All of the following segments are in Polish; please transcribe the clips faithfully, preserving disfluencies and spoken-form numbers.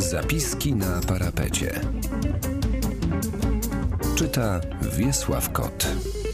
Zapiski na parapecie. Czyta Wiesław Kot.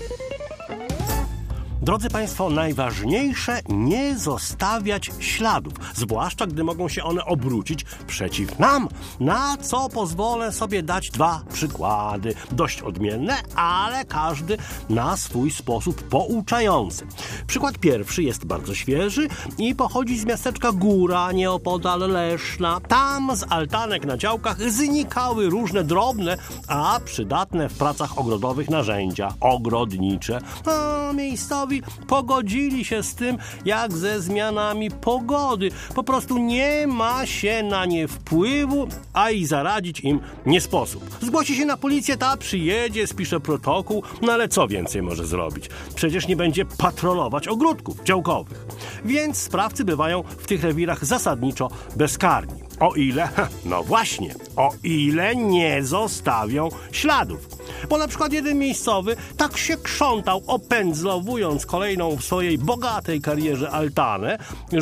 Drodzy Państwo, najważniejsze nie zostawiać śladów, zwłaszcza gdy mogą się one obrócić przeciw nam, na co pozwolę sobie dać dwa przykłady, dość odmienne, ale każdy na swój sposób pouczający. Przykład pierwszy jest bardzo świeży i pochodzi z miasteczka Góra, nieopodal Leszna. Tam z altanek na działkach znikały różne drobne, a przydatne w pracach ogrodowych narzędzia ogrodnicze. A miejscowi pogodzili się z tym, jak ze zmianami pogody. Po prostu nie ma się na nie wpływu, a i zaradzić im nie sposób. Zgłosi się na policję, ta przyjedzie, spisze protokół, no ale co więcej może zrobić? Przecież nie będzie patrolować ogródków działkowych. Więc sprawcy bywają w tych rewirach zasadniczo bezkarni. O ile, no właśnie, o ile nie zostawią śladów. Bo na przykład jeden miejscowy tak się krzątał, opędzlowując kolejną w swojej bogatej karierze altanę,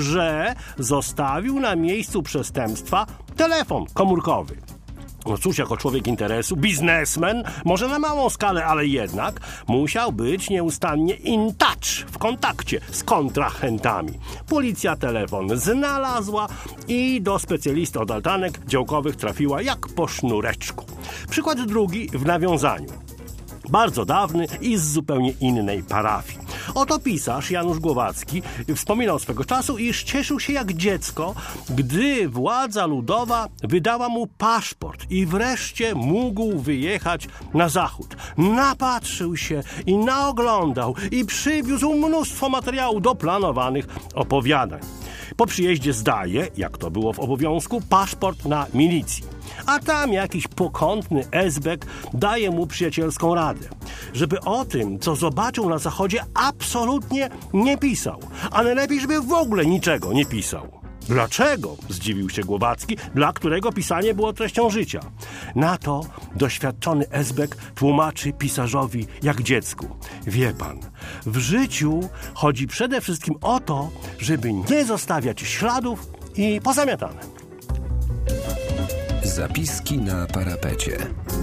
że zostawił na miejscu przestępstwa telefon komórkowy. No cóż, jako człowiek interesu, biznesmen, może na małą skalę, ale jednak musiał być nieustannie in touch, w kontakcie z kontrahentami. Policja telefon znalazła i do specjalisty od altanek działkowych trafiła jak po sznureczku. Przykład drugi w nawiązaniu. Bardzo dawny i z zupełnie innej parafii. Oto pisarz Janusz Głowacki wspominał swego czasu, iż cieszył się jak dziecko, gdy władza ludowa wydała mu paszport i wreszcie mógł wyjechać na zachód. Napatrzył się i naoglądał i przywiózł mnóstwo materiału do planowanych opowiadań. Po przyjeździe zdaje, jak to było w obowiązku, paszport na milicji. A tam jakiś pokątny esbek daje mu przyjacielską radę, żeby o tym, co zobaczył na zachodzie, absolutnie nie pisał, a najlepiej, żeby w ogóle niczego nie pisał. Dlaczego? Zdziwił się Głowacki, dla którego pisanie było treścią życia. Na to doświadczony esbek tłumaczy pisarzowi jak dziecku. Wie pan, w życiu chodzi przede wszystkim o to, żeby nie zostawiać śladów i pozamiatane. Zapiski na parapecie.